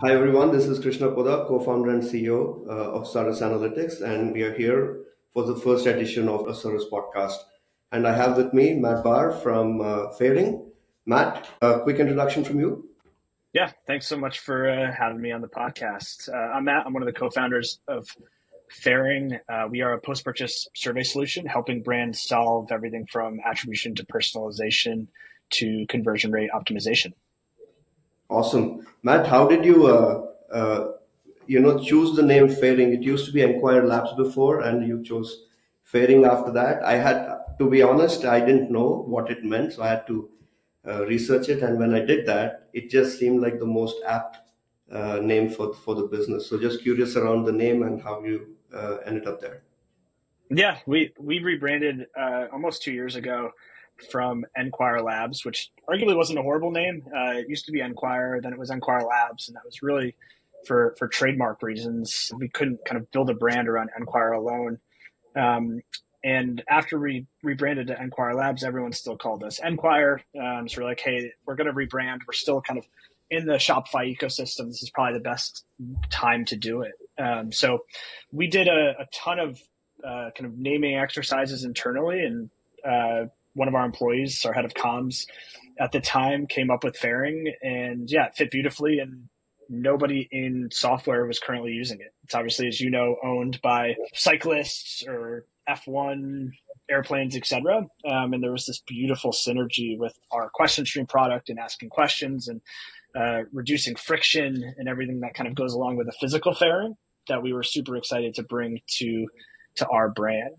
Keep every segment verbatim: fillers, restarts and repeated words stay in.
Hi everyone, this is Krishna Poda, co-founder and C E O uh, of Cirrus Analytics, and we are here for the first edition of a Cirrus podcast. And I have with me Matt Barr from uh, Fairing. Matt, a quick introduction from you. Yeah, thanks so much for uh, having me on the podcast. Uh, I'm Matt. I'm one of the co-founders of Fairing. Uh, we are a post-purchase survey solution helping brands solve everything from attribution to personalization to conversion rate optimization. Awesome. Matt, how did you, uh, uh, you know, choose the name Fairing? It used to be Enquire Labs before, and you chose Fairing after that. I had, to be honest, I didn't know what it meant, so I had to uh, research it. And when I did that, it just seemed like the most apt uh, name for for the business. So just curious around the name and how you uh, ended up there. Yeah, we we rebranded uh, almost two years ago from Enquire Labs, which arguably wasn't a horrible name. Uh, it used to be Enquire, then it was Enquire Labs, and that was really for for trademark reasons. We couldn't kind of build a brand around Enquire alone. Um, and after we rebranded to Enquire Labs, everyone still called us Enquire. Um, so we're like, hey, we're going to rebrand. We're still kind of in the Shopify ecosystem. This is probably the best time to do it. Um, so we did a, a ton of uh, kind of naming exercises internally. And uh, one of our employees, our head of comms at the time, came up with Fairing. And yeah, it fit beautifully. And nobody in software was currently using it. It's obviously, as you know, owned by cyclists or F one airplanes, et cetera. Um, and there was this beautiful synergy with our question stream product and asking questions and uh, reducing friction and everything that kind of goes along with the physical fairing that we were super excited to bring to to our brand.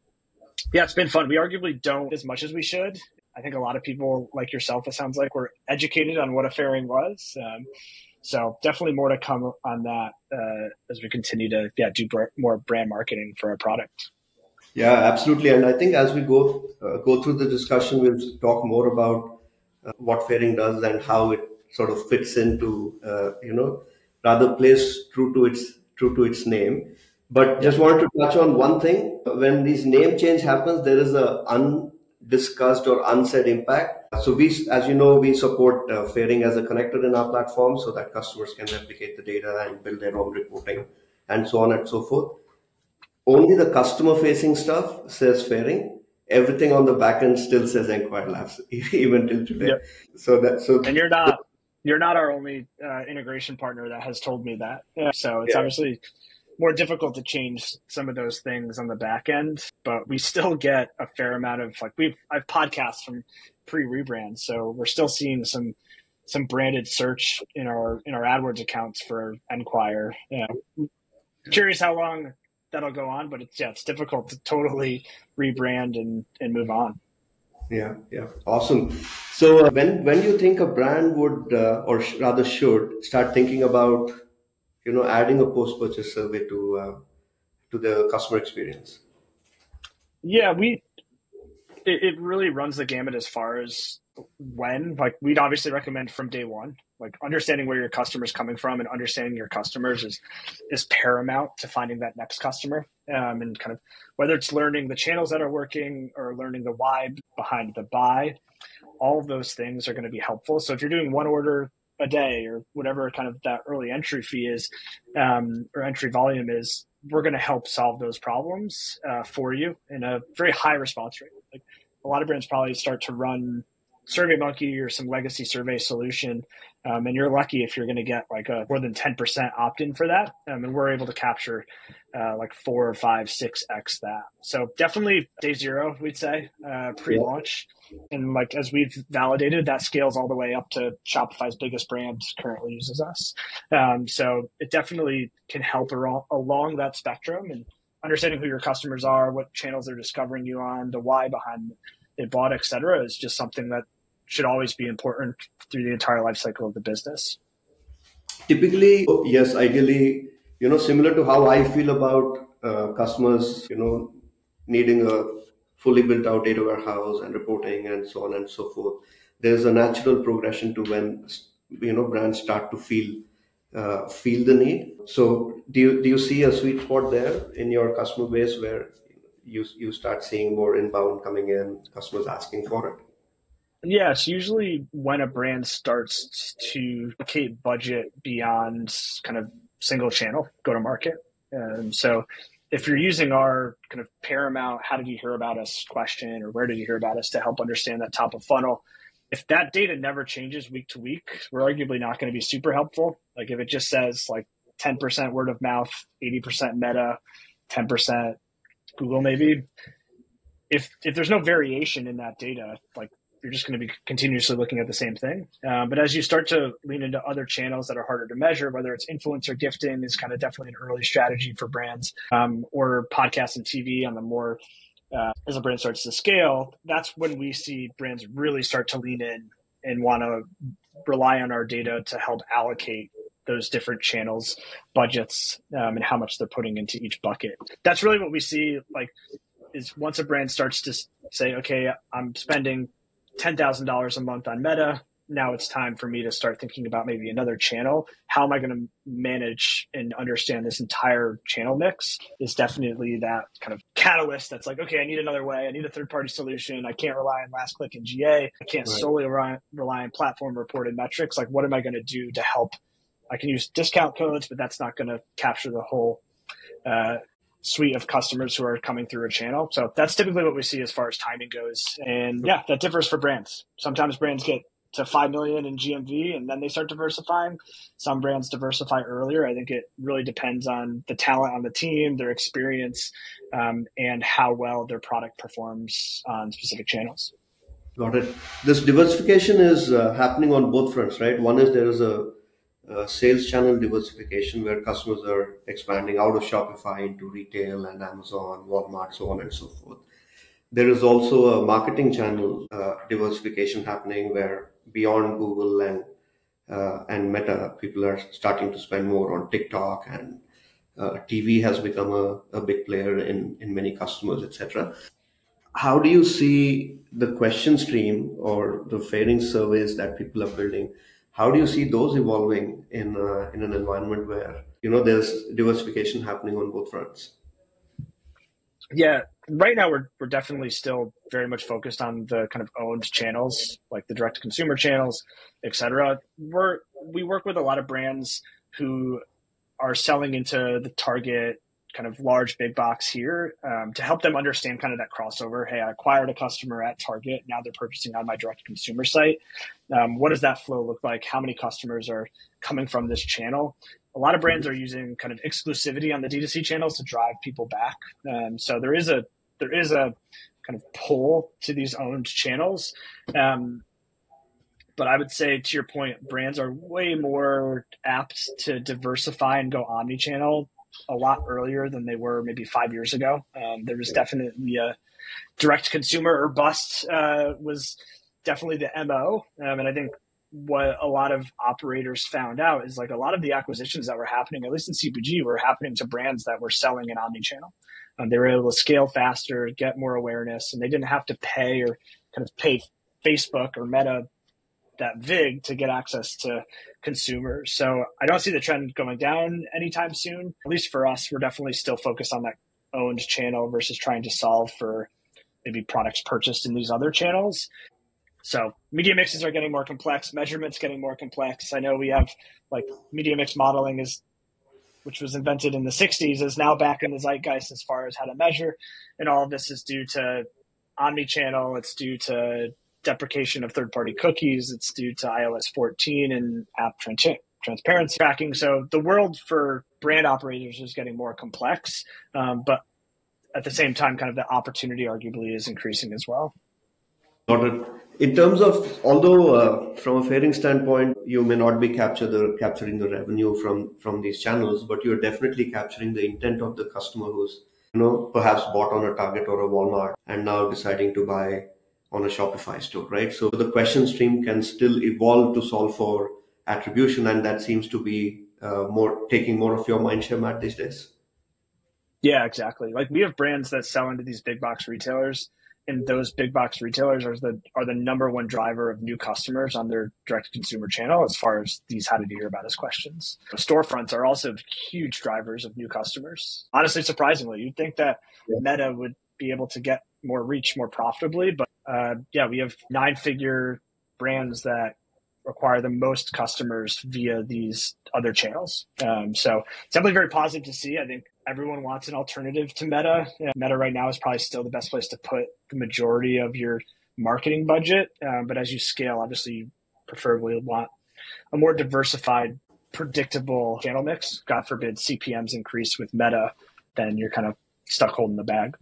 Yeah, it's been fun. We arguably don't as much as we should. I think a lot of people like yourself, it sounds like, were educated on what a fairing was. Um, So definitely more to come on that uh, as we continue to yeah do br- more brand marketing for our product. Yeah, absolutely. And I think as we go uh, go through the discussion, we'll talk more about uh, what Fairing does and how it sort of fits into uh, you know rather plays true to its true to its name. But just wanted to touch on one thing. When these name change happens, there is a undiscussed or unsaid impact. So we, as you know, we support uh, Fairing as a connector in our platform so that customers can replicate the data and build their own reporting and so on and so forth. Only the customer facing stuff says Fairing. Everything on the back end still says Enquire Labs, even till today. Yep. So that so And you're not you're not our only uh, integration partner that has told me that. Yeah. So it's yeah. obviously more difficult to change some of those things on the back end, but we still get a fair amount of like we've I've podcasts from pre rebrand, so we're still seeing some some branded search in our in our AdWords accounts for Enquire. Yeah. Curious how long that'll go on, but it's yeah, it's difficult to totally rebrand and, and move on. Yeah, yeah, awesome. So uh, when when you think a brand would uh, or sh- rather should start thinking about you know adding a post purchase survey to uh, to the customer experience? Yeah, we it, it really runs the gamut as far as when. Like we'd obviously recommend from day one. Like understanding where your customer's coming from and understanding your customers is is paramount to finding that next customer. Um, and kind of whether it's learning the channels that are working or learning the why behind the buy, all of those things are going to be helpful. So if you're doing one order a day or whatever kind of that early entry fee is um, or entry volume is, we're going to help solve those problems uh, for you in a very high response rate. Like a lot of brands probably start to run SurveyMonkey or some legacy survey solution, um, and you're lucky if you're going to get like a more than ten percent opt-in for that, um, and we're able to capture uh, like four or five, six x that. So definitely day zero, we'd say, uh, pre-launch, and like as we've validated, that scales all the way up to Shopify's biggest brand currently uses us. Um, so it definitely can help ar- along that spectrum and understanding who your customers are, what channels they're discovering you on, the why behind they bought, et cetera, is just something that should always be important through the entire life cycle of the business. Typically, yes, ideally, you know, similar to how I feel about uh, customers, you know, needing a fully built out data warehouse and reporting and so on and so forth. There's a natural progression to when you know brands start to feel uh, feel the need. So, do you do you see a sweet spot there in your customer base where you you start seeing more inbound coming in, customers asking for it? Yeah, so usually when a brand starts to allocate budget beyond kind of single channel go to market. Um, so if you're using our kind of Paramount, how did you hear about us question, or where did you hear about us to help understand that top of funnel? If that data never changes week to week, we're arguably not going to be super helpful. Like if it just says like ten percent word of mouth, eighty percent Meta, ten percent Google maybe, if if there's no variation in that data, like you're just going to be continuously looking at the same thing. Um, but as you start to lean into other channels that are harder to measure, whether it's influencer gifting is kind of definitely an early strategy for brands, um, or podcasts and T V on the more, uh, as a brand starts to scale, that's when we see brands really start to lean in and want to rely on our data to help allocate those different channels, budgets, um, and how much they're putting into each bucket. That's really what we see. Like, is once a brand starts to say, okay, I'm spending ten thousand dollars a month on Meta. Now it's time for me to start thinking about maybe another channel. How am I going to manage and understand this entire channel mix? Is definitely that kind of catalyst that's like, okay, I need another way. I need a third-party solution. I can't rely on last click and G A. I can't right. solely rely, rely on platform reported metrics. Like, what am I going to do to help? I can use discount codes, but that's not going to capture the whole uh, suite of customers who are coming through a channel. So that's typically what we see as far as timing goes. And yeah, that differs for brands. Sometimes brands get to five million in G M V and then they start diversifying. Some brands diversify earlier. I think it really depends on the talent on the team, their experience, um, and how well their product performs on specific channels. Got it. This diversification is uh, happening on both fronts, right? One is there is a Uh, sales channel diversification where customers are expanding out of Shopify into retail and Amazon, Walmart, so on and so forth. There is also a marketing channel uh, diversification happening where beyond Google and uh, and Meta, people are starting to spend more on TikTok, and uh, T V has become a, a big player in, in many customers, et cetera. How do you see the question stream or the fairing surveys that people are building? How do you see those evolving in uh, in an environment where, you know, there's diversification happening on both fronts? Yeah, right now we're we're definitely still very much focused on the kind of owned channels, like the direct to consumer channels, et cetera. We're we work with a lot of brands who are selling into the Target kind of large big box here, um, to help them understand kind of that crossover. Hey, I acquired a customer at Target. Now they're purchasing on my direct consumer site. Um, what does that flow look like? How many customers are coming from this channel? A lot of brands are using kind of exclusivity on the D two C channels to drive people back. Um, so there is a there is a kind of pull to these owned channels. Um, But I would say, to your point, brands are way more apt to diversify and go omni-channel a lot earlier than they were maybe five years ago. Um, there was definitely a direct consumer or bust uh, was definitely the M O. Um, and I think what a lot of operators found out is like a lot of the acquisitions that were happening, at least in C P G, were happening to brands that were selling an omni-channel. Um, they were able to scale faster, get more awareness, and they didn't have to pay or kind of pay Facebook or Meta that vig to get access to consumers. So I don't see the trend going down anytime soon. At least for us, we're definitely still focused on that owned channel versus trying to solve for maybe products purchased in these other channels. So media mixes are getting more complex, measurements getting more complex. I know we have like media mix modeling is, which was invented in the sixties, is now back in the zeitgeist as far as how to measure. And all of this is due to omni-channel. It's due to deprecation of third-party cookies. It's due to i O S fourteen and app trans- transparency tracking. So the world for brand operators is getting more complex, um, but at the same time, kind of the opportunity arguably is increasing as well. Noted. In terms of, although uh, from a fairing standpoint, you may not be capture the, capturing the revenue from, from these channels, but you're definitely capturing the intent of the customer who's, you know, perhaps bought on a Target or a Walmart and now deciding to buy on a Shopify store, right? So the question stream can still evolve to solve for attribution, and that seems to be uh, more taking more of your mindshare, Matt, these days. Yeah, exactly. Like we have brands that sell into these big box retailers, and those big box retailers are the are the number one driver of new customers on their direct consumer channel as far as these how did you hear about us questions. Storefronts are also huge drivers of new customers. Honestly, surprisingly, you'd think that Meta would be able to get more reach more profitably, but uh, yeah, we have nine figure brands that acquire the most customers via these other channels. Um, so it's definitely very positive to see. I think everyone wants an alternative to Meta. Yeah, Meta right now is probably still the best place to put the majority of your marketing budget. Um, but as you scale, obviously you preferably want a more diversified, predictable channel mix. God forbid C P Ms increase with Meta, then you're kind of stuck holding the bag.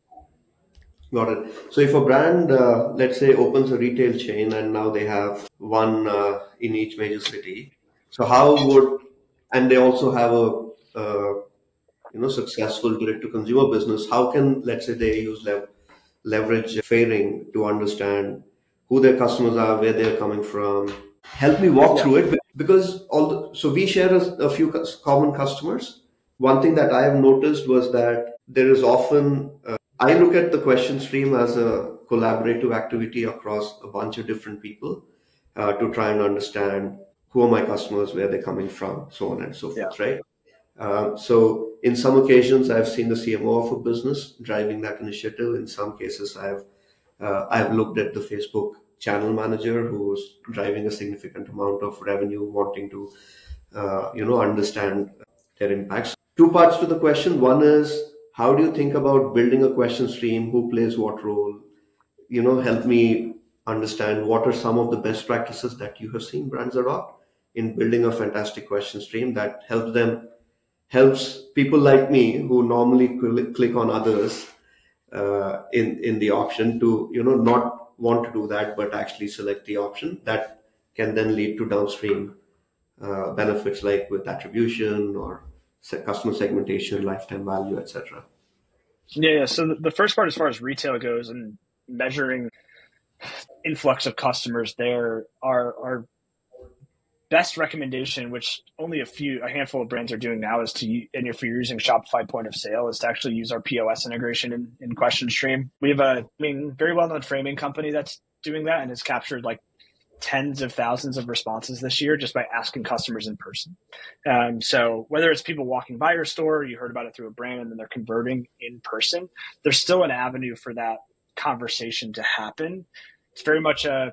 Got it. So if a brand, uh, let's say, opens a retail chain and now they have one uh, in each major city, so how would, and they also have a, uh, you know, successful direct-to-consumer business, how can, let's say, they use lev- leverage fairing to understand who their customers are, where they're coming from? Help me walk Yeah. through it because all the, so we share a, a few cus- common customers. One thing that I have noticed was that there is often uh, I look at the question stream as a collaborative activity across a bunch of different people uh, to try and understand who are my customers, where they're coming from, so on and so Yeah. forth, right? Uh, so in some occasions, I've seen the C M O of a business driving that initiative. In some cases, I've uh, I've looked at the Facebook channel manager who's driving a significant amount of revenue, wanting to uh, you know understand their impacts. Two parts to the question. One is how do you think about building a question stream? Who plays what role? You know, help me understand what are some of the best practices that you have seen brands adopt in building a fantastic question stream that helps them helps people like me who normally cl- click on others uh, in in the option to you know not want to do that but actually select the option that can then lead to downstream uh, benefits like with attribution or se- customer segmentation, lifetime value, et cetera. Yeah, yeah. So the- the first part, as far as retail goes, and measuring influx of customers there, our our best recommendation, which only a few, a handful of brands are doing now, is to, and if you're using Shopify point of sale, is to actually use our P O S integration in, in Question Stream. We have a, I mean, very well-known framing company that's doing that and has captured like tens of thousands of responses this year just by asking customers in person. Um, so whether it's people walking by your store, you heard about it through a brand, and then they're converting in person, there's still an avenue for that conversation to happen. It's very much a,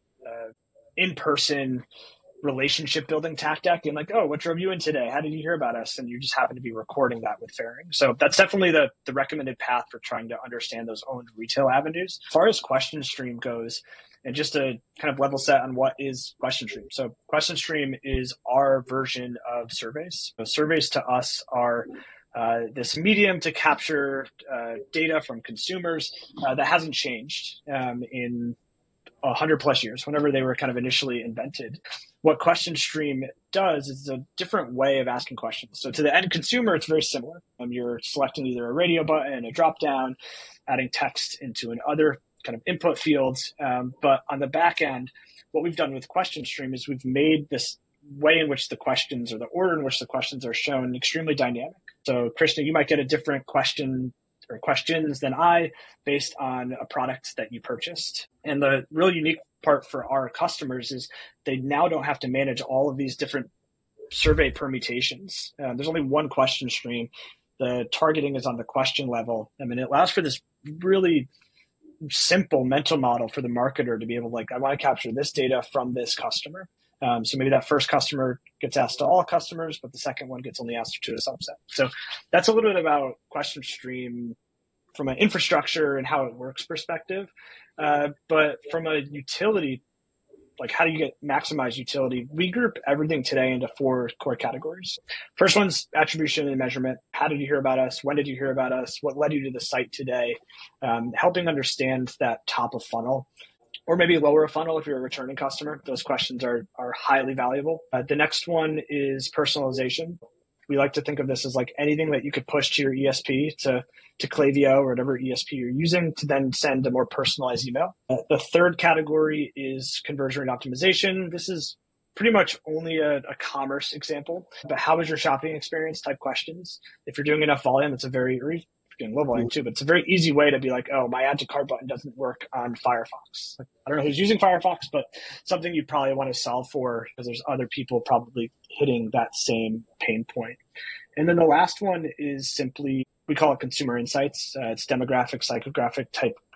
a in-person relationship building tactic, and like, oh, what drove you in today? How did you hear about us? And you just happen to be recording that with Fairing. So that's definitely the, the recommended path for trying to understand those owned retail avenues. As far as Question Stream goes, and just to kind of level set on what is Question Stream. So Question Stream is our version of surveys. So surveys to us are uh, this medium to capture uh, data from consumers uh, that hasn't changed um, in a hundred plus years, whenever they were kind of initially invented. What Question Stream does is a different way of asking questions. So to the end consumer, it's very similar. Um, you're selecting either a radio button, a drop down, adding text into an other kind of input fields. Um, but on the back end, what we've done with Question Stream is we've made this way in which the questions, or the order in which the questions are shown, extremely dynamic. So Krishna, you might get a different question or questions than I based on a product that you purchased. And the real unique part for our customers is they now don't have to manage all of these different survey permutations. Uh, there's only one question stream. The targeting is on the question level. I mean, it allows for this really simple mental model for the marketer to be able to, like, I want to capture this data from this customer. Um, so maybe that first customer gets asked to all customers, but the second one gets only asked to a subset. So that's a little bit about Question Stream from an infrastructure and how it works perspective. Uh, but from a utility, like how do you get maximize utility? We group everything today into four core categories. First one's attribution and measurement. How did you hear about us? When did you hear about us? What led you to the site today? Um, helping understand that top of funnel, or maybe lower a funnel if you're a returning customer. Those questions are are highly valuable. Uh, the next one is personalization. We like to think of this as like anything that you could push to your E S P, to, to Klaviyo or whatever E S P you're using, to then send a more personalized email. Uh, the third category is conversion rate optimization. This is pretty much only a, a commerce example, but how was your shopping experience type questions. If you're doing enough volume, it's a very, or getting low volume too, but it's a very easy way to be like, oh, my add to cart button doesn't work on Firefox. Like, I don't know who's using Firefox, but something you probably want to solve for because there's other people probably hitting that same pain point. And then the last one is simply, we call it consumer insights. Uh, it's demographic, psychographic type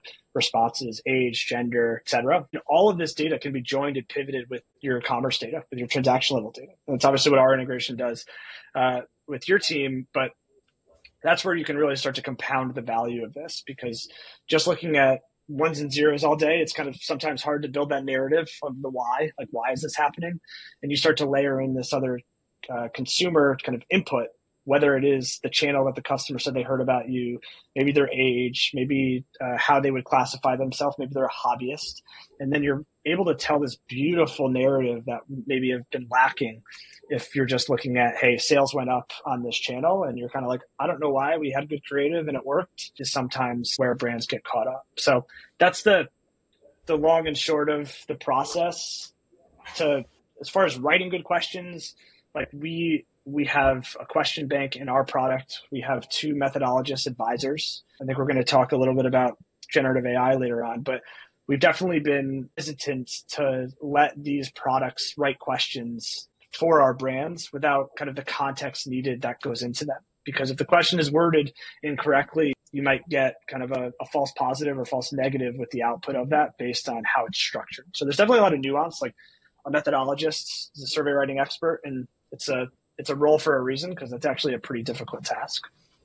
responses, age, gender, et cetera. And all of this data can be joined and pivoted with your commerce data, with your transaction level data. And that's obviously what our integration does uh, with your team. But that's where you can really start to compound the value of this, because just looking at ones and zeros all day, it's kind of sometimes hard to build that narrative of the why, like why is this happening? And you start to layer in this other uh, consumer kind of input, whether it is the channel that the customer said they heard about you, maybe their age, maybe uh, how they would classify themselves, maybe they're a hobbyist. And then you're able to tell this beautiful narrative that maybe have been lacking if you're just looking at, hey, sales went up on this channel, and you're kind of like, I don't know why, we had good creative and it worked, is sometimes where brands get caught up. So that's the the long and short of the process. To as far as writing good questions, like we we have a question bank in our product. We have two methodologist advisors. I think we're going to talk a little bit about generative A I later on, but we've definitely been hesitant to let these products write questions for our brands without kind of the context needed that goes into them. Because if the question is worded incorrectly, you might get kind of a, a false positive or false negative with the output of that based on how it's structured. So there's definitely a lot of nuance. Like a methodologist is a survey writing expert, and it's a it's a role for a reason, because it's actually a pretty difficult task.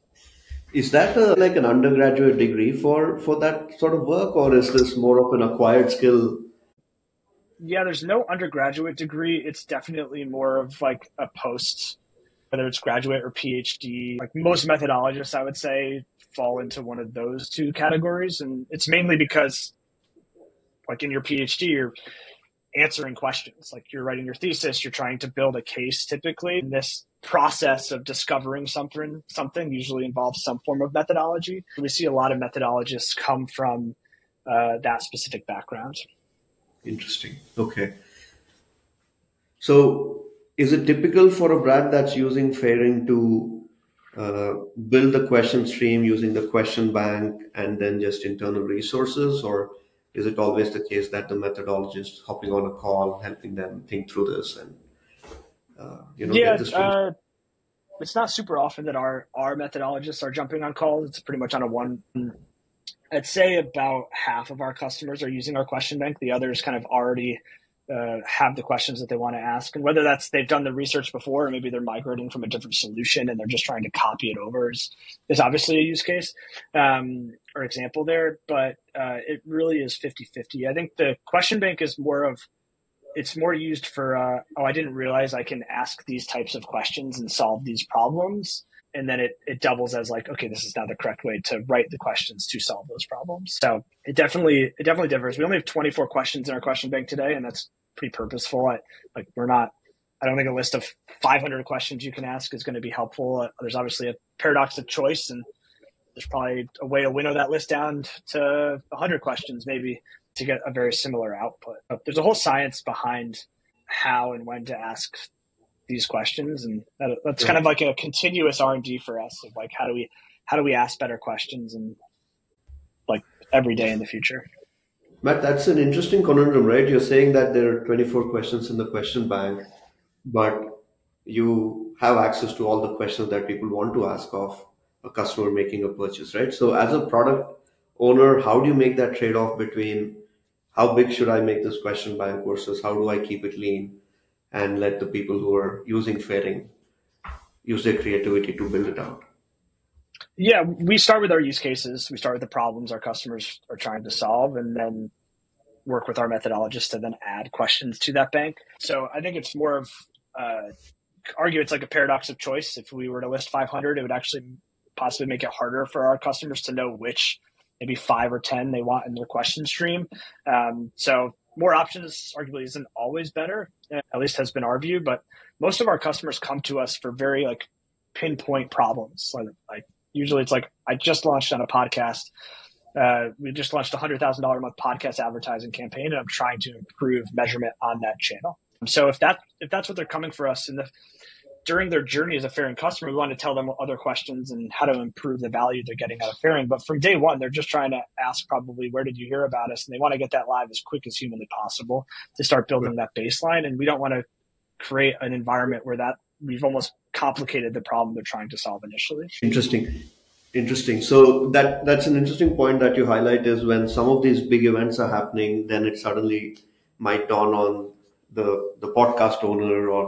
Is that a, like an undergraduate degree for, for that sort of work, or is this more of an acquired skill? Yeah, there's no undergraduate degree. It's definitely more of like a post, whether it's graduate or PhD. Like most methodologists, I would say, fall into one of those two categories. And it's mainly because, like in your PhD, you're answering questions. Like you're writing your thesis, you're trying to build a case typically. And this process of discovering something, something usually involves some form of methodology. We see a lot of methodologists come from uh, that specific background. Interesting. Okay. So is it typical for a brand that's using Fairing to uh, build a question stream using the question bank and then just internal resources? Or is it always the case that the methodologist hopping on a call, helping them think through this and, uh, you know, yeah, get this? uh, it's not super often that our, our methodologists are jumping on calls. It's pretty much on a one. I'd say about half of our customers are using our question bank. The others kind of already uh, have the questions that they want to ask. And whether that's they've done the research before, or maybe they're migrating from a different solution and they're just trying to copy it over is, is obviously a use case um, or example there. But uh, it really is fifty-fifty. I think the question bank is more of, it's more used for, uh, oh, I didn't realize I can ask these types of questions and solve these problems. And then it, it doubles as like, okay, this is now the correct way to write the questions to solve those problems. So it definitely, it definitely differs. We only have twenty-four questions in our question bank today, and that's pretty purposeful. I, like we're not, I don't think a list of five hundred questions you can ask is going to be helpful. Uh, there's obviously a paradox of choice, and there's probably a way to winnow that list down to one hundred questions maybe to get a very similar output. But there's a whole science behind how and when to ask these questions, and that, that's kind of like a continuous R and D for us of like how do we how do we ask better questions and like every day in the future. Matt, that's an interesting conundrum, right? You're saying that there are twenty-four questions in the question bank, but you have access to all the questions that people want to ask of a customer making a purchase, right? So as a product owner, how do you make that trade-off between how big should I make this question bank versus how do I keep it lean and let the people who are using Fairing use their creativity to build it out? Yeah, we start with our use cases. We start with the problems our customers are trying to solve, and then work with our methodologists to then add questions to that bank. So I think it's more of, uh, argue it's like a paradox of choice. If we were to list five hundred, it would actually possibly make it harder for our customers to know which maybe five or ten they want in their question stream. Um, so more options arguably isn't always better, at least has been our view, but most of our customers come to us for very like pinpoint problems. Like, like usually it's like, I just launched on a podcast. Uh, we just launched a one hundred thousand dollars a month podcast advertising campaign, and I'm trying to improve measurement on that channel. So if that, if that's what they're coming for us in the, during their journey as a Fairing customer, we want to tell them other questions and how to improve the value they're getting out of Fairing. But from day one, they're just trying to ask probably, where did you hear about us? And they want to get that live as quick as humanly possible to start building that baseline. And we don't want to create an environment where that we've almost complicated the problem they're trying to solve initially. Interesting. Interesting. So that that's an interesting point that you highlight is when some of these big events are happening, then it suddenly might dawn on the the podcast owner or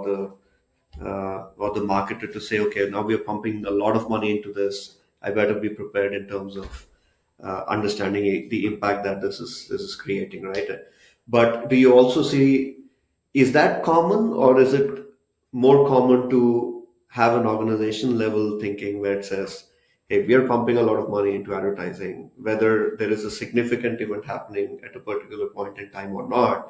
the uh, or the marketer to say, okay, now we are pumping a lot of money into this. I better be prepared in terms of uh, understanding the impact that this is this is creating, right? But do you also see, is that common, or is it more common to have an organization level thinking where it says, hey, we are pumping a lot of money into advertising, whether there is a significant event happening at a particular point in time or not,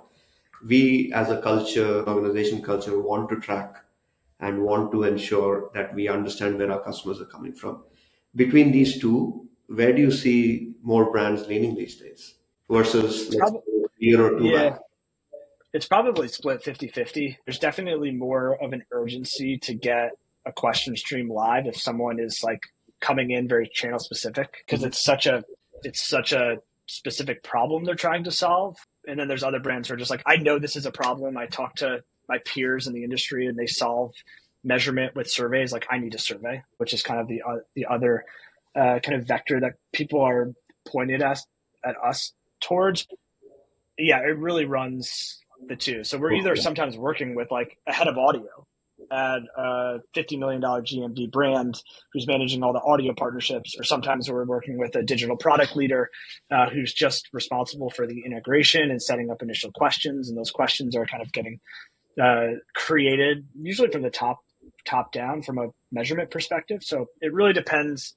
we as a culture, organization culture, want to track and want to ensure that we understand where our customers are coming from. Between these two, where do you see more brands leaning these days versus, It's let's probably, say, a year or two yeah, back? it's probably split fifty-fifty. There's definitely more of an urgency to get a question stream live if someone is like coming in very channel specific, because it's such a it's such a specific problem they're trying to solve. And then there's other brands who are just like, I know this is a problem. I talk to my peers in the industry and they solve measurement with surveys. Like, I need a survey, which is kind of the uh, the other uh, kind of vector that people are pointed us at us towards. Yeah, it really runs the two. So we're either Okay. sometimes working with like a head of audio at a fifty million dollars G M V brand who's managing all the audio partnerships, or sometimes we're working with a digital product leader uh, who's just responsible for the integration and setting up initial questions. And those questions are kind of getting uh, created usually from the top top down from a measurement perspective. So it really depends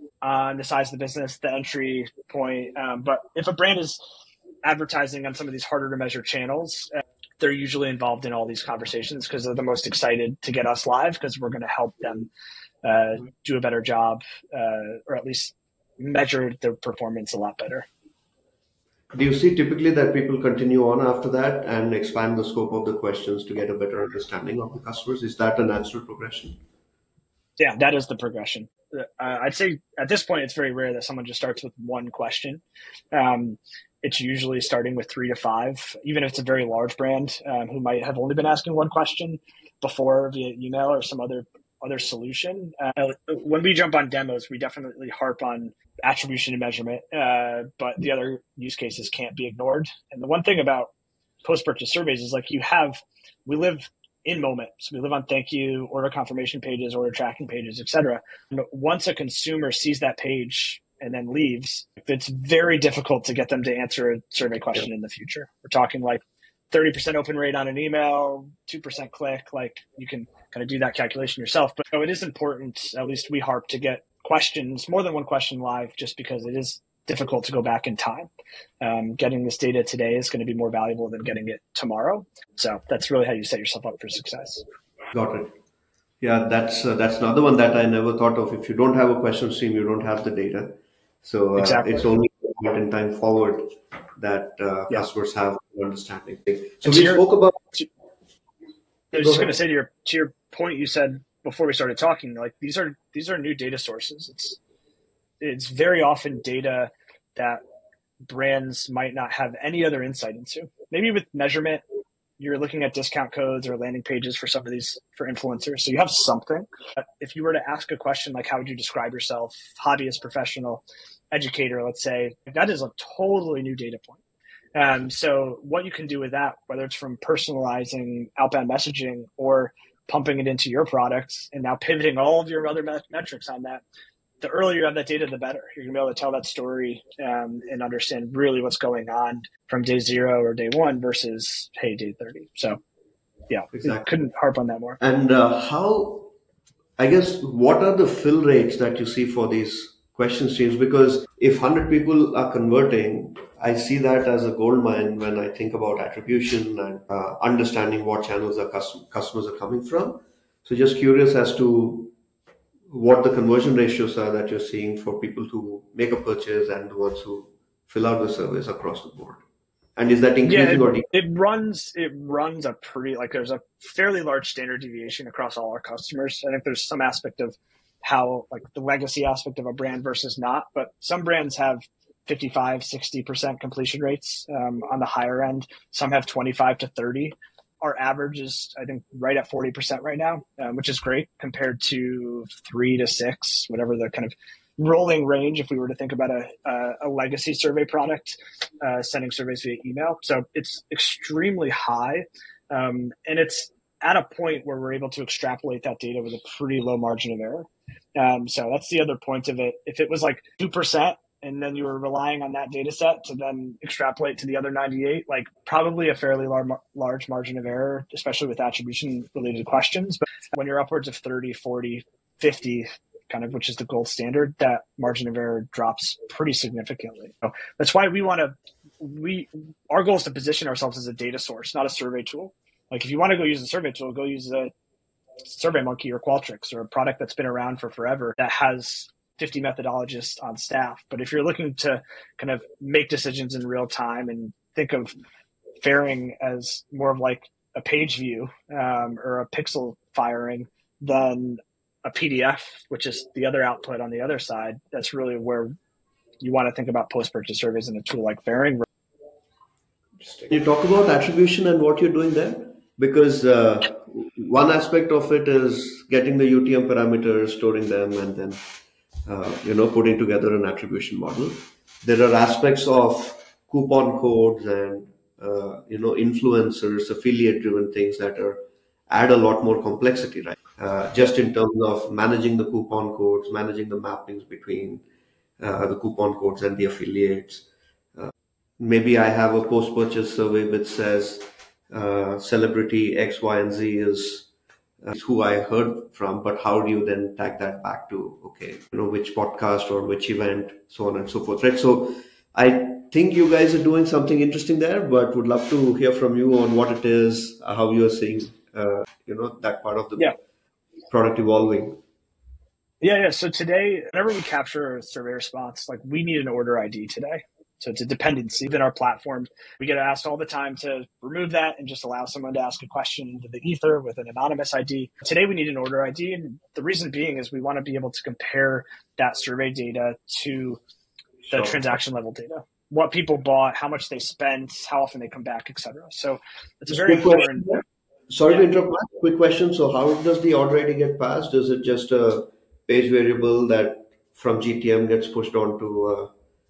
on the size of the business, the entry point. Um, but if a brand is advertising on some of these harder to measure channels, uh, they're usually involved in all these conversations because they're the most excited to get us live, because we're going to help them uh, do a better job, uh, or at least measure their performance a lot better. Do you see typically that people continue on after that and expand the scope of the questions to get a better understanding of the customers? Is that a natural progression? Yeah, that is the progression. Uh, I'd say at this point, it's very rare that someone just starts with one question. Um, it's usually starting with three to five, even if it's a very large brand um, who might have only been asking one question before via email or some other other solution. Uh, when we jump on demos, we definitely harp on attribution and measurement, uh, but the other use cases can't be ignored. And the one thing about post-purchase surveys is like you have, we live in moment. So we live on thank you, order confirmation pages, order tracking pages, et cetera. And once a consumer sees that page and then leaves, it's very difficult to get them to answer a survey question Yeah, in the future. We're talking like thirty percent open rate on an email, two percent click. Like, you can kind of do that calculation yourself. But so it is important, at least we harp, to get questions, more than one question live, just because it is difficult to go back in time. Um, getting this data today is going to be more valuable than getting it tomorrow. So that's really how you set yourself up for success. got it. Yeah, that's uh, that's another one that I never thought of. If you don't have a question stream, you don't have the data. So uh, Exactly. it's only a point in time forward that uh, Yeah. customers have an understanding. So And to we your, spoke about. to, I Yeah, was go just going to ahead. say to your to your point you said before we started talking, like these are these are new data sources. It's it's very often data that brands might not have any other insight into. Maybe with measurement, you're looking at discount codes or landing pages for some of these for influencers. So you have something. But if you were to ask a question like, how would you describe yourself? Hobbyist, professional, educator, let's say, that is a totally new data point. Um, so what you can do with that, whether it's from personalizing outbound messaging or pumping it into your products and now pivoting all of your other met- metrics on that, the earlier you have that data, the better. You're going to be able to tell that story um, and understand really what's going on from day zero or day one versus, hey, day thirty. So, yeah, it Exactly. couldn't harp on that more. And uh, how, I guess, what are the fill rates that you see for these question streams? Because if one hundred people are converting, I see that as a gold mine when I think about attribution and uh, understanding what channels our cus- customers are coming from. So just curious as to what the conversion ratios are that you're seeing for people who make a purchase and the ones who fill out the surveys across the board. And is that Yeah, increasing it, or decreasing? it runs it runs a pretty, like, there's a fairly large standard deviation across all our customers. I think there's some aspect of how, like, the legacy aspect of a brand versus not, but some brands have fifty-five, sixty percent completion rates um, on the higher end. Some have twenty-five to thirty. Our average is, I think, right at forty percent right now, um, which is great compared to three to six, whatever the kind of rolling range if we were to think about a, a, a legacy survey product, uh, sending surveys via email. So it's extremely high. Um, and it's at a point where we're able to extrapolate that data with a pretty low margin of error. Um, so that's the other point of it. If it was like two percent and then you were relying on that data set to then extrapolate to the other ninety-eight, like probably a fairly large, large margin of error, especially with attribution related questions. But when you're upwards of thirty, forty, fifty, kind of, which is the gold standard, that margin of error drops pretty significantly. So that's why we want to, we, our goal is to position ourselves as a data source, not a survey tool. Like if you want to go use a survey tool, go use a SurveyMonkey or Qualtrics or a product that's been around for forever that has fifty methodologists on staff. But if you're looking to kind of make decisions in real time and think of Fairing as more of like a page view um, or a pixel firing than a P D F, which is the other output on the other side, that's really where you want to think about post-purchase surveys in a tool like Fairing. You talk about attribution and what you're doing there, because uh, one aspect of it is getting the U T M parameters, storing them, and then uh, you know putting together an attribution model. There are aspects of coupon codes and uh, you know influencers, affiliate-driven things that are add a lot more complexity, right? Uh, just in terms of managing the coupon codes, managing the mappings between uh, the coupon codes and the affiliates. Uh, maybe I have a post-purchase survey which says uh, celebrity X, Y, and Z is, uh, is who I heard from, but how do you then tag that back to, okay, you know, which podcast or which event, so on and so forth, right? So I think you guys are doing something interesting there, but would love to hear from you on what it is, how you are seeing, uh, you know, that part of the yeah. product evolving. Yeah, yeah. So today, whenever we capture a survey response, like we need an order I D today. So it's a dependency within our platform. We get asked all the time to remove that and just allow someone to ask a question into the ether with an anonymous I D. Today, we need an order I D. And the reason being is we want to be able to compare that survey data to the sure. transaction level data. What people bought, how much they spent, how often they come back, et cetera. So it's a very important. Sorry yeah. to interrupt. Quick question. So how does the order I D get passed? Is it just a page variable that from G T M gets pushed onto uh,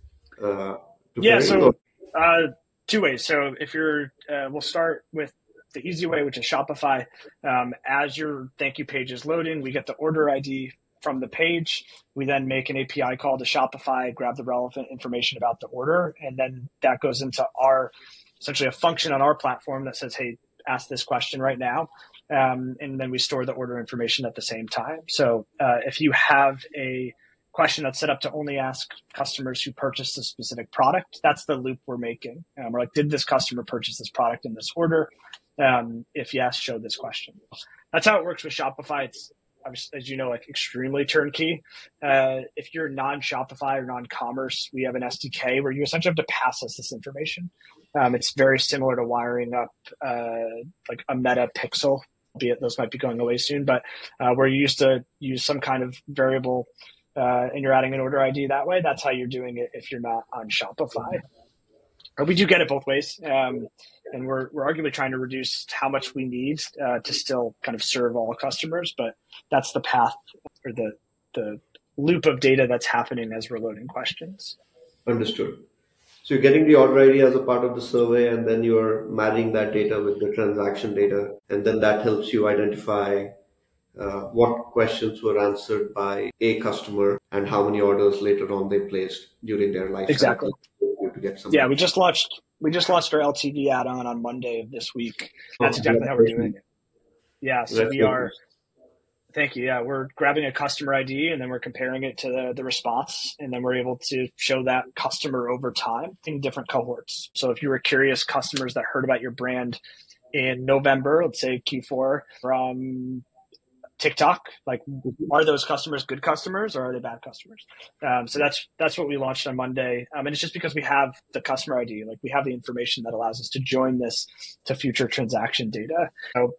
uh, to yeah, so uh, two ways. So if you're, uh, we'll start with the easy way, which is Shopify. Um, as your thank you page is loading, we get the order I D from the page. We then make an A P I call to Shopify, grab the relevant information about the order, and then that goes into our, essentially a function on our platform that says, hey, ask this question right now. Um, and then we store the order information at the same time. So uh, if you have a question that's set up to only ask customers who purchased a specific product, that's the loop we're making. Um, we're like, did this customer purchase this product in this order? Um, if yes, show this question. That's how it works with Shopify. It's, as you know, like extremely turnkey. Uh, if you're non-Shopify or non-commerce, we have an S D K where you essentially have to pass us this information. Um, it's very similar to wiring up uh, like a Meta Pixel, albeit those might be going away soon, but uh, where you used to use some kind of variable uh, and you're adding an order I D that way. That's how you're doing it if you're not on Shopify. But we do get it both ways. Um, and we're, we're arguably trying to reduce how much we need uh, to still kind of serve all customers, but that's the path or the, the loop of data that's happening as we're loading questions. Understood. So you're getting the order I D as a part of the survey, and then you're marrying that data with the transaction data. And then that helps you identify uh, what questions were answered by a customer and how many orders later on they placed during their life exactly. cycle. To get some yeah, we just launched we just launched our L T V add-on on Monday of this week. That's exactly how we're doing it. Yeah, so we are. Thank you. Yeah, we're grabbing a customer I D and then we're comparing it to the, the response, and then we're able to show that customer over time in different cohorts. So if you were curious customers that heard about your brand in November, let's say Q four from TikTok, like are those customers good customers or are they bad customers? Um, so that's that's what we launched on Monday. Um, and it's just because we have the customer I D, like we have the information that allows us to join this to future transaction data. So,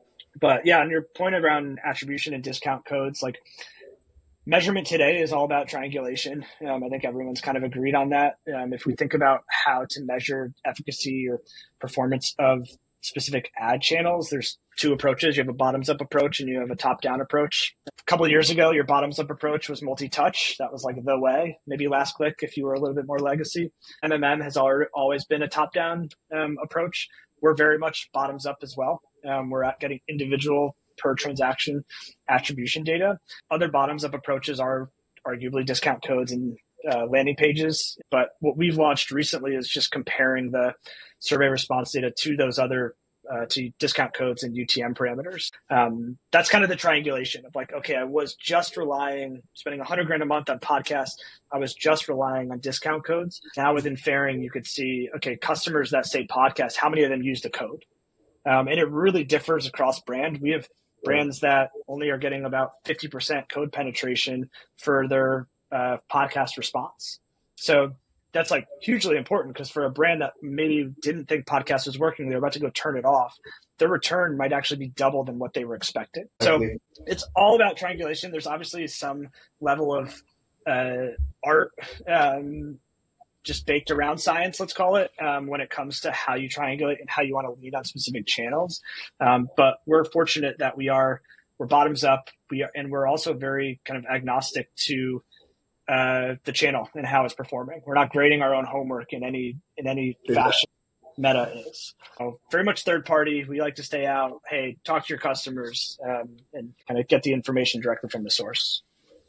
but yeah, on your point around attribution and discount codes, like measurement today is all about triangulation. Um, I think everyone's kind of agreed on that. Um, if we think about how to measure efficacy or performance of specific ad channels, there's two approaches. You have a bottoms-up approach and you have a top-down approach. A couple of years ago, your bottoms-up approach was multi-touch. That was like the way. Maybe last click if you were a little bit more legacy. M M M has always been a top-down um, approach. We're very much bottoms-up as well. Um, we're at getting individual per transaction attribution data. Other bottoms-up approaches are arguably discount codes and uh, landing pages. But what we've launched recently is just comparing the survey response data to those other uh, to discount codes and U T M parameters. Um, that's kind of the triangulation of like, okay, I was just relying, spending a hundred grand a month on podcasts. I was just relying on discount codes. Now within Faring, you could see, okay, customers that say podcast, how many of them use the code? Um, and it really differs across brand. We have brands that only are getting about fifty percent code penetration for their uh, podcast response. So that's like hugely important because for a brand that maybe didn't think podcast was working, they're about to go turn it off, their return might actually be double than what they were expecting. So it's all about triangulation. There's obviously some level of uh, art um, just baked around science, let's call it, um, when it comes to how you triangulate and how you want to lead on specific channels. Um, but we're fortunate that we are, we're bottoms up, we are, and we're also very kind of agnostic to uh, the channel and how it's performing. We're not grading our own homework in any, in any fashion. Meta is. So very much third party. We like to stay out. Hey, talk to your customers um, and kind of get the information directly from the source.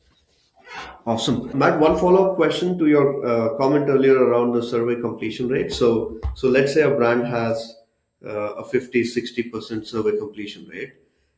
Awesome. Matt, one follow-up question to your uh, comment earlier around the survey completion rate. So, so let's say a brand has uh, a fifty, sixty percent survey completion rate,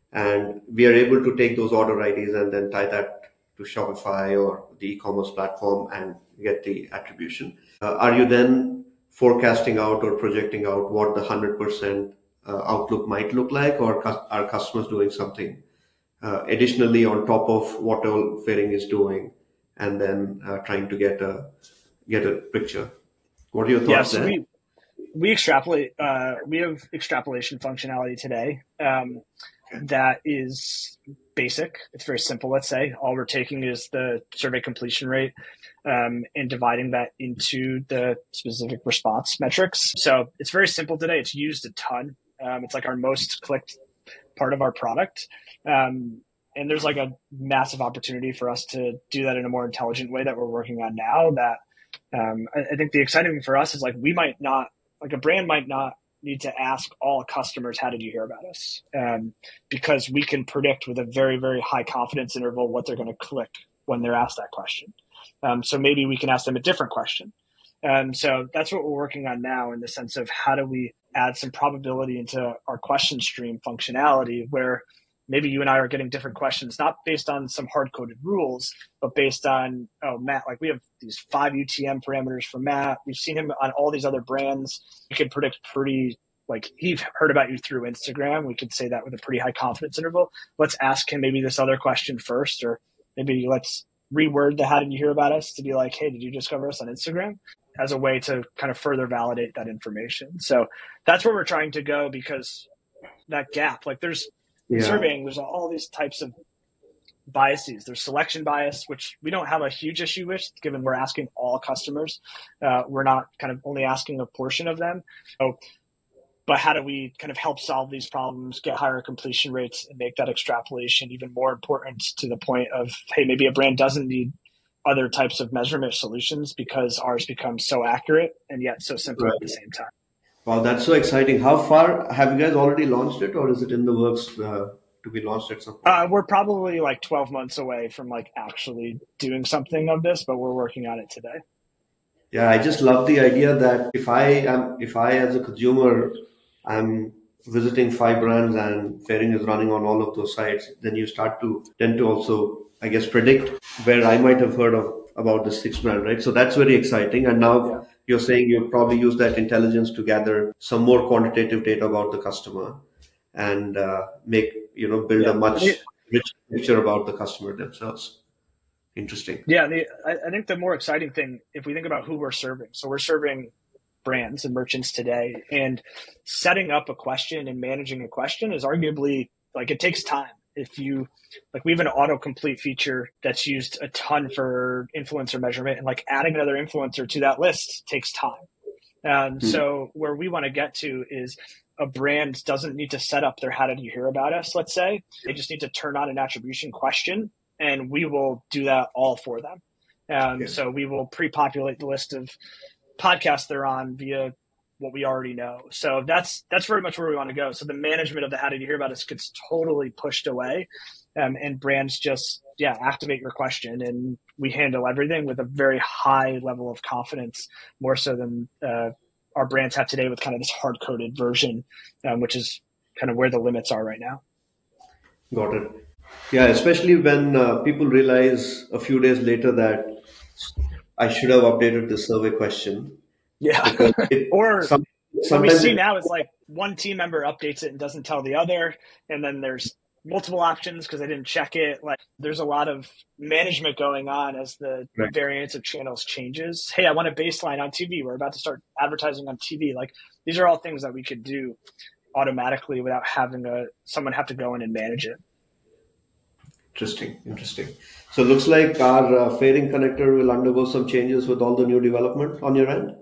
and we are able to take those order I Ds and then tie that to Shopify or the e-commerce platform and get the attribution. Uh, are you then forecasting out or projecting out what the one hundred percent uh, outlook might look like, or cu- are customers doing something Uh, additionally on top of what all Faring is doing, and then uh, trying to get a get a picture? What are your thoughts yeah, so there? We, we extrapolate. Uh, we have extrapolation functionality today um, okay. that is basic. It's very simple. Let's say all we're taking is the survey completion rate um, and dividing that into the specific response metrics. So it's very simple today. It's used a ton. Um, it's like our most clicked part of our product. Um, and there's like a massive opportunity for us to do that in a more intelligent way that we're working on now. That um, I, I think the exciting thing for us is like we might not, like a brand might not need to ask all customers, how did you hear about us? Um, because we can predict with a very, very high confidence interval what they're going to click when they're asked that question. Um, so maybe we can ask them a different question. Um, so that's what we're working on now in the sense of how do we add some probability into our question stream functionality where maybe you and I are getting different questions, not based on some hard-coded rules, but based on, oh, Matt, like we have these five U T M parameters for Matt. We've seen him on all these other brands. We can predict pretty, like he heard about you through Instagram. We could say that with a pretty high confidence interval. Let's ask him maybe this other question first, or maybe let's reword the how did you hear about us to be like, hey, did you discover us on Instagram? As a way to kind of further validate that information. So that's where we're trying to go because that gap, like there's yeah. surveying, there's all these types of biases. There's selection bias, which we don't have a huge issue with given we're asking all customers. Uh, we're not kind of only asking a portion of them. So, but how do we kind of help solve these problems, get higher completion rates and make that extrapolation even more important to the point of, hey, maybe a brand doesn't need other types of measurement solutions because ours becomes so accurate and yet so simple right. at the same time. Wow, that's so exciting. How far have you guys already launched it, or is it in the works uh, to be launched at some point? Uh, we're probably like twelve months away from like actually doing something of this, but we're working on it today. Yeah, I just love the idea that if I am, if I as a consumer, I'm visiting five brands and Faring is running on all of those sites, then you start to tend to also, I guess, predict where I might have heard of about the sixth brand, right? So that's very exciting. And now yeah. you're saying you'll probably use that intelligence to gather some more quantitative data about the customer and uh, make, you know, build yeah. a much richer picture about the customer themselves. Interesting. Yeah, the, I, I think the more exciting thing, if we think about who we're serving, so we're serving brands and merchants today, and setting up a question and managing a question is arguably like it takes time. If you like, we have an autocomplete feature that's used a ton for influencer measurement, and like adding another influencer to that list takes time. Um, mm-hmm. So where we want to get to is a brand doesn't need to set up their how did you hear about us, let's say. They just need to turn on an attribution question, and we will do that all for them. Um, Yes. So we will pre-populate the list of podcasts they're on via what we already know. So that's that's very much where we want to go. So the management of the how did you hear about us gets totally pushed away, um, and brands just yeah activate your question, and we handle everything with a very high level of confidence, more so than uh, our brands have today with kind of this hard coded version, um, which is kind of where the limits are right now. Got it. Yeah, especially when uh, people realize a few days later that I should have updated the survey question Yeah. because it Or some, what we sometimes see it, now is like one team member updates it and doesn't tell the other, and then there's multiple options because they didn't check it. Like there's a lot of management going on as the right. variance of channels changes. Hey, I want a baseline on T V. We're about to start advertising on T V. Like these are all things that we could do automatically without having a someone have to go in and manage it. Interesting, interesting. So it looks like our uh, fairing connector will undergo some changes with all the new development on your end,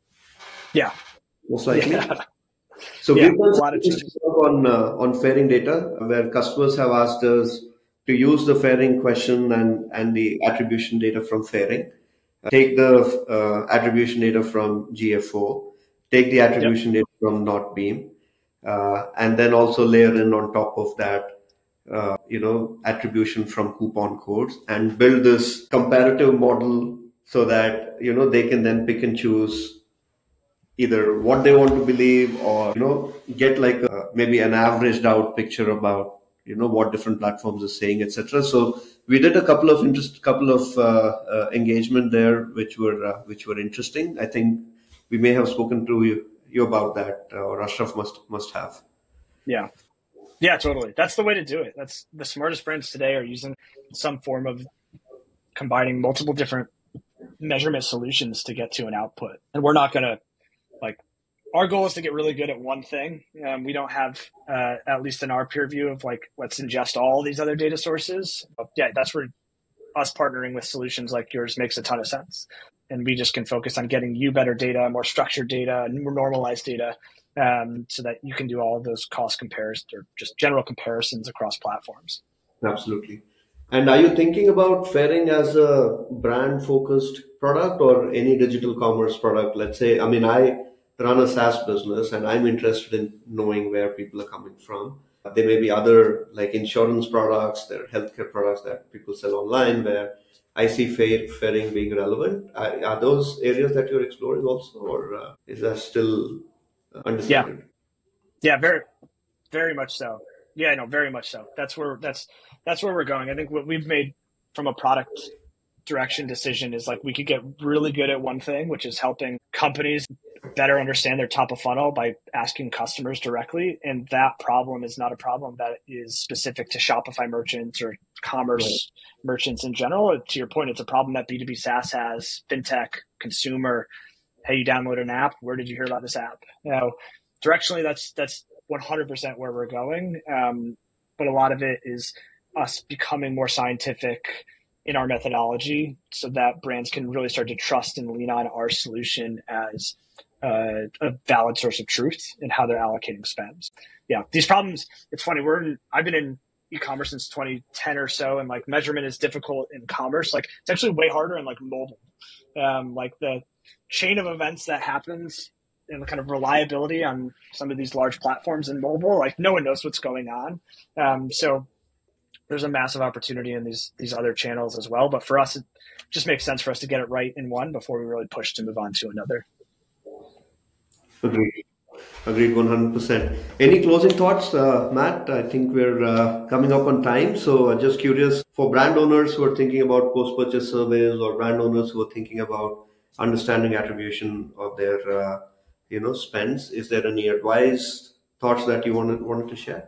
Yeah. most likely. Yeah. So Yeah. we've done A some lot of interesting changes. work on uh, on fairing data, where customers have asked us to use the fairing question and and the attribution data from fairing, uh, take the uh, attribution data from G F O, take the Yep. attribution data from NotBeam, uh, and then also layer in on top of that, uh, you know, attribution from coupon codes, and build this comparative model so that you know they can then pick and choose either what they want to believe, or you know get like a, maybe an averaged out picture about you know what different platforms are saying, etc. So we did a couple of interest couple of uh, uh, engagement there which were uh, which were interesting. I think we may have spoken to you, you about that, uh, or Ashraf must must have. Yeah. Yeah, totally. That's the way to do it. That's the smartest brands today are using some form of combining multiple different measurement solutions to get to an output. And we're not going to like, our goal is to get really good at one thing. Um, we don't have, uh, at least in our peer view of like, let's ingest all these other data sources. But yeah, that's where us partnering with solutions like yours makes a ton of sense. And we just can focus on getting you better data, more structured data, more normalized data, um, so that you can do all of those cost comparisons or just general comparisons across platforms. Absolutely. And are you thinking about Fairing as a brand focused product or any digital commerce product? Let's say, I mean, I run a SaaS business and I'm interested in knowing where people are coming from. There may be other like insurance products, there are healthcare products that people sell online where I see fair, Fairing being relevant. Are, are those areas that you're exploring also, or uh, is that still uh, Yeah. undecided? Yeah. Very, very much so. Yeah, no, very much so. That's where, that's, that's where we're going. I think what we've made from a product direction decision is like we could get really good at one thing, which is helping companies better understand their top of funnel by asking customers directly. And that problem is not a problem that is specific to Shopify merchants or commerce merchants in general. To your point, it's a problem that B two B SaaS has, fintech, consumer. Hey, you download an app. Where did you hear about this app? You know, directionally, that's that's one hundred percent where we're going. Um, but a lot of it is us becoming more scientific in our methodology so that brands can really start to trust and lean on our solution as uh, a valid source of truth in how they're allocating spends. Yeah, these problems, it's funny, we're in, I've been in e-commerce since twenty ten or so, and like measurement is difficult in commerce. Like it's actually way harder in like mobile. Um, like the chain of events that happens and the kind of reliability on some of these large platforms in mobile, like no one knows what's going on. Um, so there's a massive opportunity in these these other channels as well. But for us, it just makes sense for us to get it right in one before we really push to move on to another. Agreed. Agreed, one hundred percent. Any closing thoughts, uh, Matt? I think we're uh, coming up on time. So uh, just curious for brand owners who are thinking about post-purchase surveys, or brand owners who are thinking about understanding attribution of their, uh, you know, spends. Is there any advice, thoughts that you wanted wanted to share?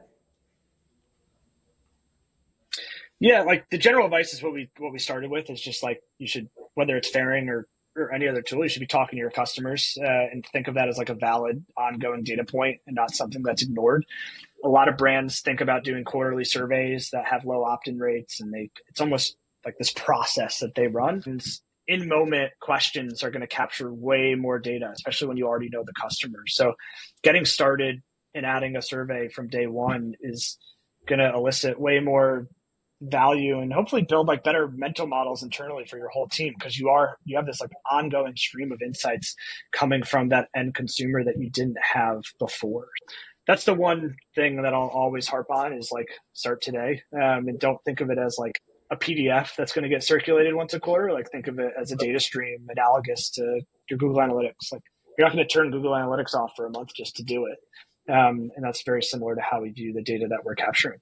Yeah, like the general advice is what we what we started with is just like you should, whether it's Fairing or or any other tool, you should be talking to your customers uh, and think of that as like a valid ongoing data point and not something that's ignored. A lot of brands think about doing quarterly surveys that have low opt-in rates, and they it's almost like this process that they run. And in moment questions are going to capture way more data, especially when you already know the customers. So getting started, and adding a survey from day one is going to elicit way more value and hopefully build like better mental models internally for your whole team, because you are you have this like ongoing stream of insights coming from that end consumer that you didn't have before. That's the one thing that I'll always harp on is like start today, um, and don't think of it as like a P D F that's going to get circulated once a quarter. Like think of it as a data stream analogous to your Google Analytics. Like you're not going to turn Google Analytics off for a month just to do it. Um, and that's very similar to how we view the data that we're capturing.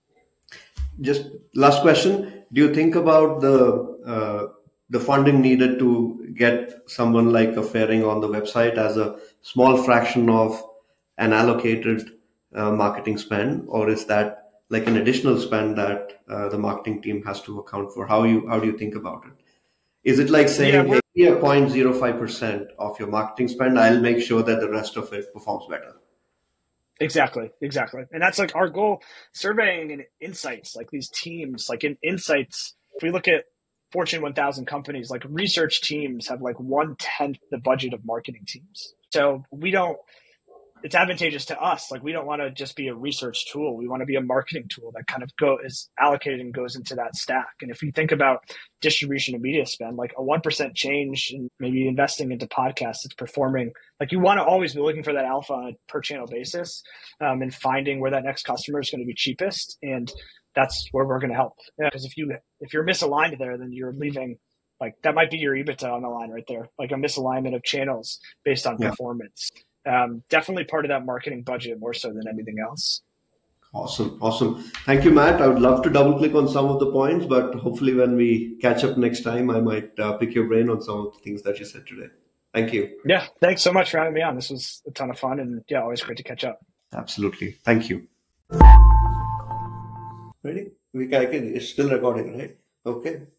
Just last question. Do you think about the uh, the funding needed to get someone like a Fairing on the website as a small fraction of an allocated uh, marketing spend, or is that like an additional spend that uh, the marketing team has to account for? How you how do you think about it? Is it like saying, yeah, hey, here zero point zero five percent of your marketing spend, I'll make sure that the rest of it performs better? Exactly, exactly. And that's like our goal, surveying and insights, like these teams, like in insights, if we look at Fortune one thousand companies, like research teams have like one tenth the budget of marketing teams. So we don't, it's advantageous to us. Like we don't want to just be a research tool. We want to be a marketing tool that kind of go is allocated and goes into that stack. And if you think about distribution and media spend, like a one percent change in maybe investing into podcasts, it's performing like you want to always be looking for that alpha on a per channel basis, um, and finding where that next customer is going to be cheapest. And that's where we're going to help. Because yeah, if you, if you're misaligned there, then you're leaving like that might be your EBITDA on the line right there, like a misalignment of channels based on yeah. performance. Um, definitely part of that marketing budget more so than anything else. Awesome. Awesome. Thank you, Matt. I would love to double click on some of the points, but hopefully when we catch up next time, I might uh, pick your brain on some of the things that you said today. Thank you. Yeah. Thanks so much for having me on. This was a ton of fun and yeah, always great to catch up. Absolutely. Thank you. Ready? We can, it's still recording, right? Okay.